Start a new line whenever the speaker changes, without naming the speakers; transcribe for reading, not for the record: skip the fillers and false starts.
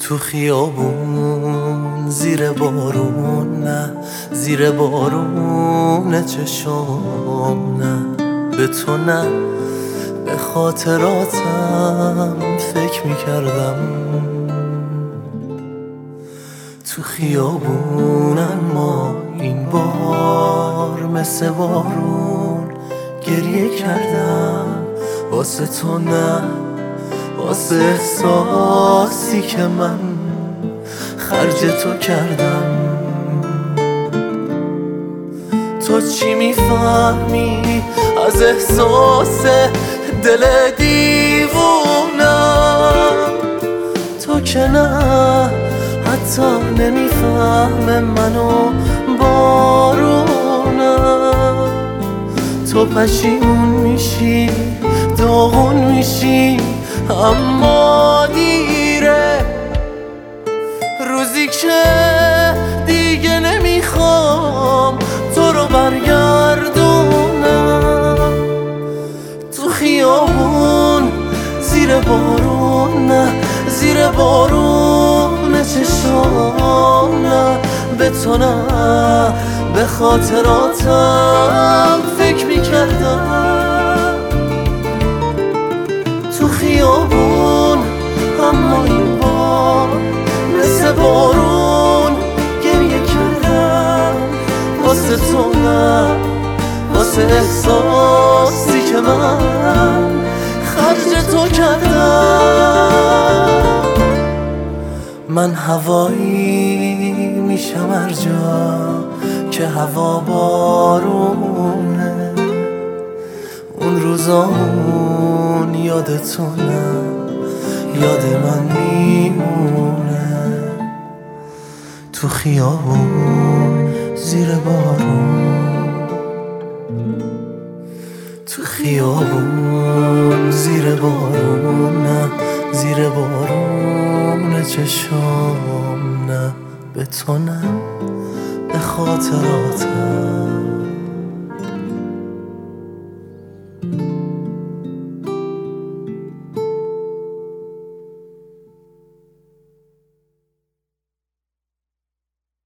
تو خیابون زیر بارون، نه زیر بارون چشام، نه به تو، نه به خاطراتم فکر میکردم. تو خیابون اما این بار مثل بارون گریه کردم واسه تو، نه واسه احساسی که من خرج تو کردم. تو چی میفهمی از احساس دل دیوونم؟ تو که نه حتی نمیفهمه منو بارونم. تو پشیمون میشی، داغون میشی، اما دیره. روزی که دیگه نمیخوام تو رو برگردونم. تو خیابون زیر بارون، نه زیر بارون چشام، نه به تو، نه به خاطراتم فکر میکردم. تو خیابون اما این بار مثل بارون گریه کردم واسه تو، نه واسه احساسی که من خرج تو کردم. من هوایی میشم هر جا که هوا بارونه. اون روزامون یادتونه، یاد من میمونه. تو خیابون زیر بارون، تو خیابون زیر بارون، نه زیر بارون چشام، نه به تو، نه به خاطراتم.